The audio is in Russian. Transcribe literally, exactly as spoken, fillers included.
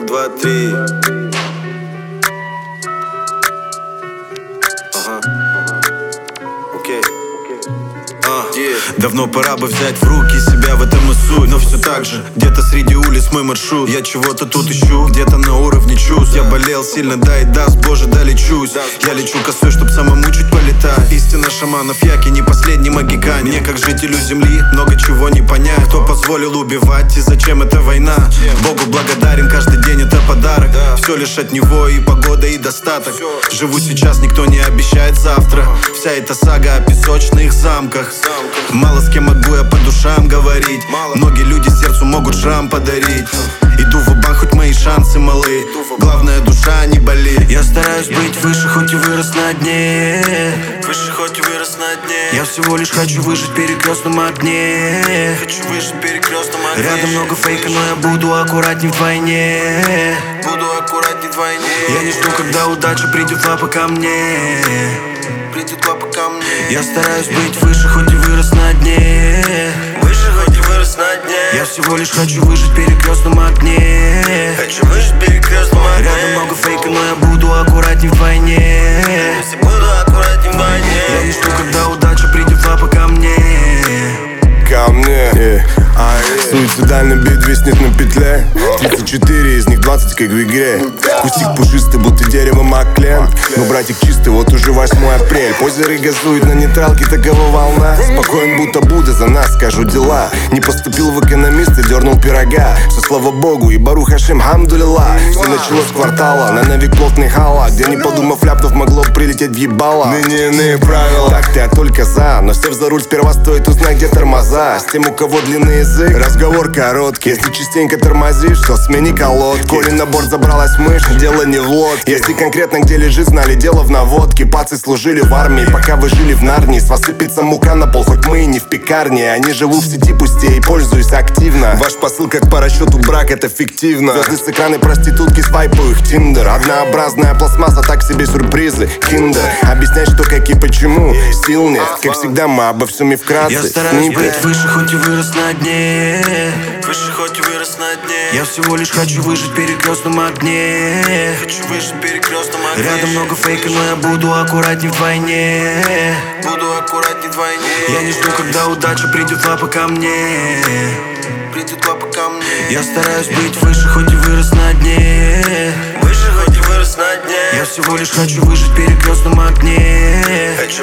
ноль два три. Ага. Окей. А, yeah. Давно пора бы взять в руки себя, в этом и суть. Но все так же, где-то среди улиц мой маршрут. Я чего-то тут ищу, где-то на уровне чувств. Я болел сильно, да и даст, боже, да лечусь. Я лечу косой, чтоб самому чуть полетать. Истина шаманов, яки, не последний магикан. Мне, как жителю земли, много чего не понять. Кто позволил убивать и зачем эта война? Богу благодарен, каждый день это подарок. Все лишь от него, и погода, и достаток. Живу сейчас, никто не обещает завтра. Вся эта сага о песочных замках. Мало с кем могу я по душам говорить. Многие люди сердцу могут шрам подарить. Иду в банк, хоть мои шансы малы. Главное, душа не болит. Я стараюсь быть выше, хоть и вырос на дне. Выше, хоть и вырос на дне. Я всего лишь хочу выжить в перекрестном огне. Хочу выжить в перекрестном огне. Рядом много фейка, но я буду аккуратней вдвойне. Буду аккуратней вдвойне. Я не жду, когда удача придет лапа ко мне. Придет лапа ко мне. Я стараюсь быть выше, хоть и вырос на дне. Выше, хоть и вырос на дне. Я всего лишь хочу выжить в перекрестном огне. Хочу выжить в перекрестном огне. Рядом много фейка, но я буду аккуратней вдвойне. Если буду аккуратней вдвойне. Я не жду, когда удача придет лапа ко мне. Ко мне, yeah. а, yeah. Суицидальный бит виснет на петле. Тридцать четыре, из них двадцать как в игре. Кустик пушистый, будто дерево Маклен. Но братик чистый, вот уже восьмое апреля. Позеры газуют на нейтралке, такова волна. Спокоен, будто Будда, за нас скажу дела. Не поступил в экономист и дернул пирога. Все слава богу и барух Хашим, хамдулилла. Все началось с квартала, на навик плотный хала. Где не подумав ляпнув, могло прилететь в ебало. Ныне иные правила, так я только за. Но сев за руль сперва стоит узнать, где тормоза. С тем, у кого длинный язык, разговор короткий. Если частенько тормозишь, то смени колодки. Коли на борт забралась мышь, дело не в лодке. Если конкретно где лежит, знали дело в наводке. Пацы служили в армии, пока вы жили в Нарнии. С вас сыпется мука на пол, хоть мы и не в пекарне. Они живут в сети пустее и пользуюсь активно. Ваш посыл как по расчету брак, это фиктивно. Звезды с экраны проститутки, свайпу их тиндер. Однообразная пластмасса, так себе сюрпризы, киндер. Объяснять что, как и почему, сил нет. Как всегда мы обо всем и вкратце. Я стараюсь быть выше, хоть и вырос на дне. Выше, хоть и вырос на дне. Я всего лишь хочу выжить в перекрестном огне. Хочу выжить в перекрестном огне. Рядом много фейка, но я буду аккуратней вдвойне. Буду аккуратней вдвойне. Я не жду, когда удача придет лапа ко мне. Придет лапа ко мне. Я стараюсь быть выше, хоть и вырос на дне. Выше, хоть и вырос на дне. Я всего лишь хочу выжить в перекрестном огне. Хочу